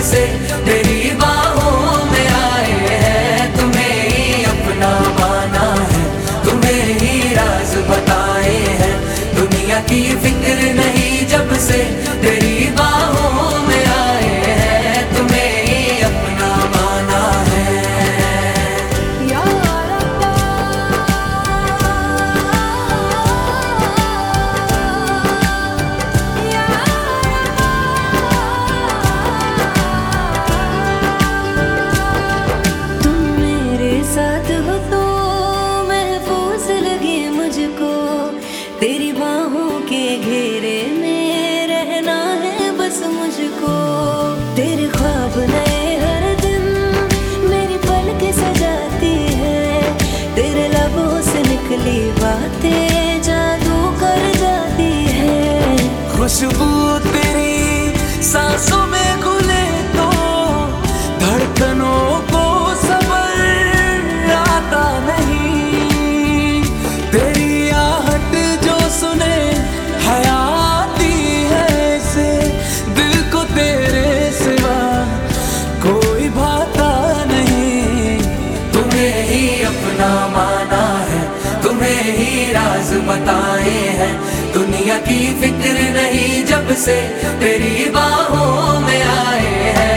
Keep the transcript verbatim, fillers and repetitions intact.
से तेरी बाहों में आए हैं। तुम्हें ही अपना माना है, तुम्हें ही राज बताए हैं। दुनिया की फिक्र नहीं जब से तेरी बाहों में आए हैं। तुम्हें ही अपना माना है। या रब्बा, या रब्बा, तुम मेरे साथ हो तो महफूज लगे मुझको। तेरी बाहों के घेरे में रहना है बस मुझको। तेरे ख्वाब नए हर दिन मेरी पलकें सजाती है। तेरे लबों से निकली बातें जादू कर जाती है। खुशबू तेरी सांसों में घुले तो धड़कनों को सबर आता नहीं। तेरी आहट जो सुने हयाती है, से दिल को तेरे सिवा कोई भाता नहीं। तुम्हें ही अपना माना है, तुम्हें ही राज बताए हैं। दुनिया की फिक्र नहीं जब से तेरी बाहों में आए हैं।